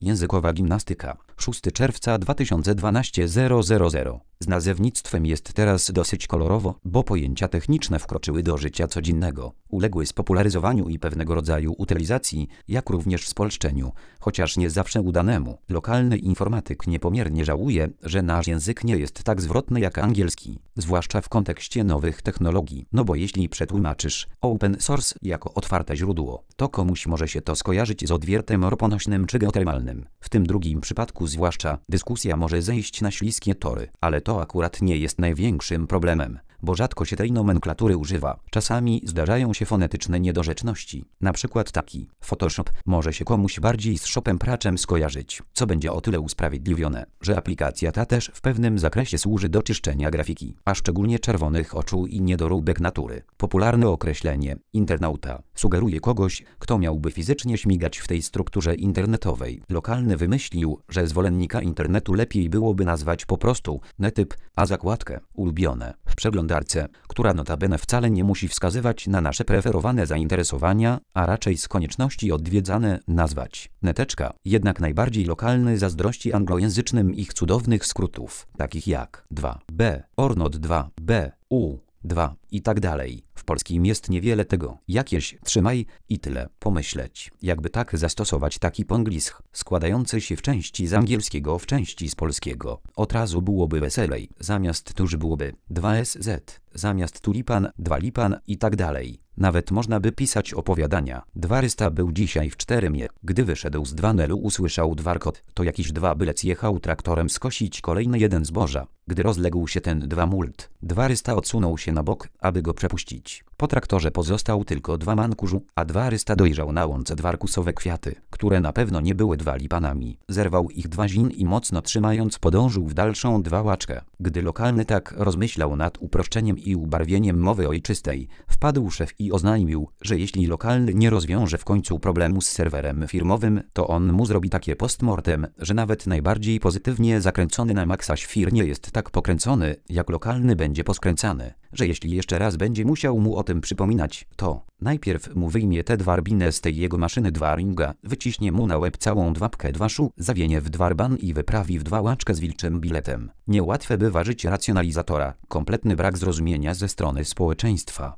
Językowa gimnastyka. 6 czerwca 2012 000. Z nazewnictwem jest teraz dosyć kolorowo, bo pojęcia techniczne wkroczyły do życia codziennego. Uległy spopularyzowaniu i pewnego rodzaju utylizacji, jak również spolszczeniu, chociaż nie zawsze udanemu. Lokalny informatyk niepomiernie żałuje, że nasz język nie jest tak zwrotny jak angielski, zwłaszcza w kontekście nowych technologii. No bo jeśli przetłumaczysz open source jako otwarte źródło, to komuś może się to skojarzyć z odwiertem orponośnym czy geotermalnym. W tym drugim przypadku zwłaszcza dyskusja może zejść na śliskie tory, ale to akurat nie jest największym problemem, bo rzadko się tej nomenklatury używa. Czasami zdarzają się fonetyczne niedorzeczności. Na przykład taki Photoshop może się komuś bardziej z shopem praczem skojarzyć, co będzie o tyle usprawiedliwione, że aplikacja ta też w pewnym zakresie służy do czyszczenia grafiki, a szczególnie czerwonych oczu i niedoróbek natury. Popularne określenie internauta sugeruje kogoś, kto miałby fizycznie śmigać w tej strukturze internetowej. Lokalny wymyślił, że zwolennika internetu lepiej byłoby nazwać po prostu netyp, a zakładkę ulubione w przeglądarce, która notabene wcale nie musi wskazywać na nasze preferowane zainteresowania, a raczej z konieczności odwiedzane nazwać neteczka. Jednak najbardziej lokalny zazdrości anglojęzycznym ich cudownych skrótów, takich jak 2b, ornod 2b, u 2 i tak dalej. W polskim jest niewiele tego. Jakieś trzymaj i tyle. Pomyśleć, jakby tak zastosować taki ponglism, składający się w części z angielskiego, w części z polskiego. Od razu byłoby weselej. Zamiast tuż byłoby 2sz, zamiast tulipan, 2 lipan i tak dalej. Nawet można by pisać opowiadania. Dwarysta był dzisiaj w Czteremie. Gdy wyszedł z Dwanelu, usłyszał dwarkot. To jakiś dwabylec jechał traktorem skosić kolejny jeden zboża. Gdy rozległ się ten dwamult, dwarysta odsunął się na bok, aby go przepuścić. Po traktorze pozostał tylko dwaman kurzu, a dwarysta dojrzał na łące dwarkusowe kwiaty, które na pewno nie były 2 lipanami. Zerwał ich 2 zin i mocno trzymając podążył w dalszą 2 łaczkę. Gdy lokalny tak rozmyślał nad uproszczeniem i ubarwieniem mowy ojczystej, wpadł szef i oznajmił, że jeśli lokalny nie rozwiąże w końcu problemu z serwerem firmowym, to on mu zrobi takie postmortem, że nawet najbardziej pozytywnie zakręcony na maksa świr nie jest tak pokręcony, jak lokalny będzie poskręcany, że jeśli jeszcze raz będzie musiał mu o tym przypominać, to najpierw mu wyjmie te 2 rbinę z tej jego maszyny 2 ringa, wyciśnie mu na łeb całą 2 pkę 2 szu, zawienie w 2 rban i wyprawi w 2 łaczkę z wilczym biletem. Niełatwe by ważyć racjonalizatora, kompletny brak zrozumienia ze strony społeczeństwa.